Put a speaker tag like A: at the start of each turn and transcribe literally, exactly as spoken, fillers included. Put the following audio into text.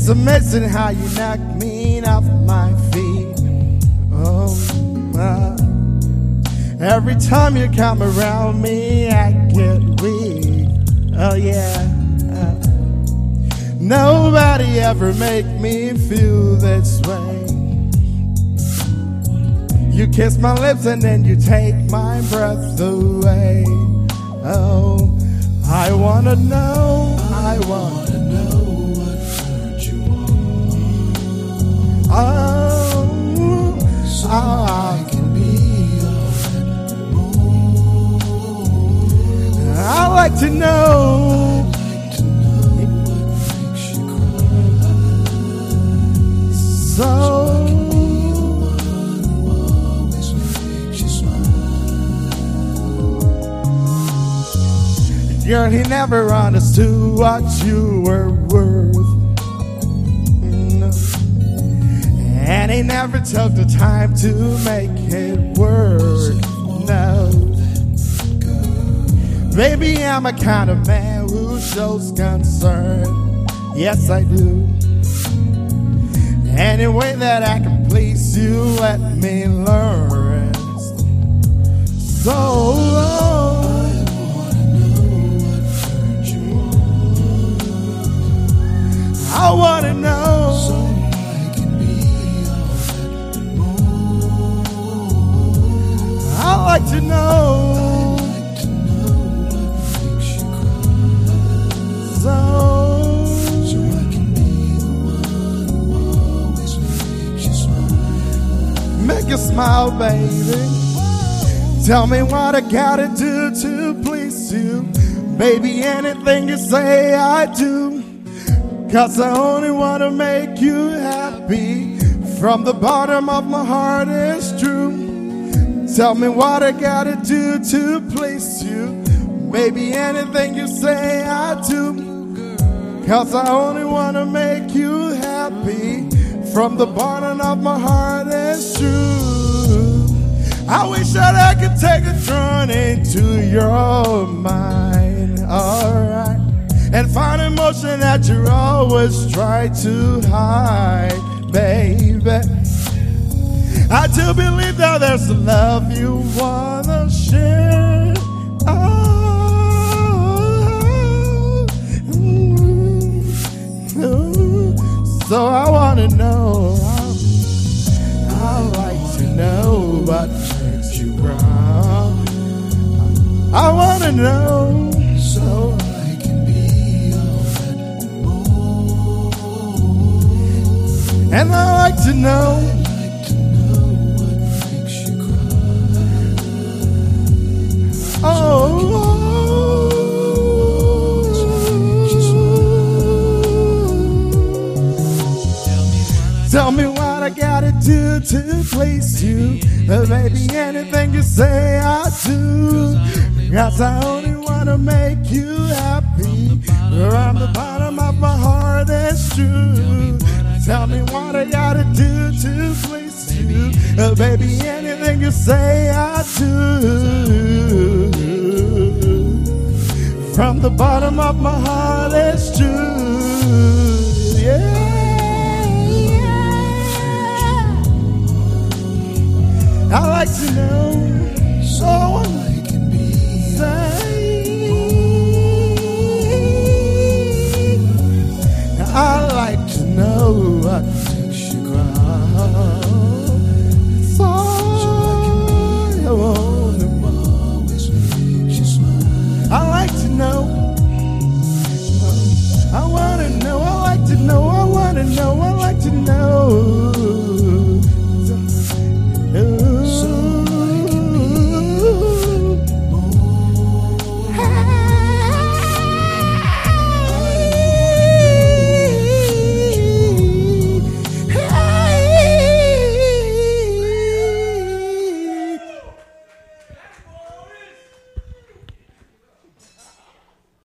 A: It's amazing how you knock me off my feet. Oh, uh, every time you come around me, I get weak. Oh yeah. Uh, nobody ever make me feel this way. You kiss my lips and then you take my breath away. Oh, I wanna know, I wanna know what turned you on. Oh, so I can be your moon. I like to know. I like to know what makes you cry. So. Girl, he never understood what you were worth. No. And he never took the time to make it work. No. Baby, I'm a kind of man who shows concern. Yes, I do. Any way that I can please you, let me learn. So, oh, I wanna know, so I can be your moon. I like to know, I like to know what makes you cry. So, so I can be the one who always makes you smile. Make you smile, baby. Tell me what I gotta do to please you, baby. Anything you say, I do. 'Cause I only wanna make you happy. From the bottom of my heart, it's true. Tell me what I gotta do to please you, baby. Anything you say, I do. 'Cause I only wanna make you happy. From the bottom of my heart, it's true. I wish that I could take a journey into your mind. Alright. And find emotion that you always try to hide, baby. I do believe that there's a love you wanna share. Oh, mm, mm. So I wanna know, I like to know what makes you wrong. I wanna know, so and I like to know, I like to know what makes you cry. Oh, tell me what I gotta do to please you, uh, baby. Anything you say, I do. 'Cause I only wanna make you happy. From the bottom of my heart, it's true. Tell me what I gotta do to please you, uh, baby. Anything you say, I do. From the bottom of my heart, it's true. Yeah. I like to know.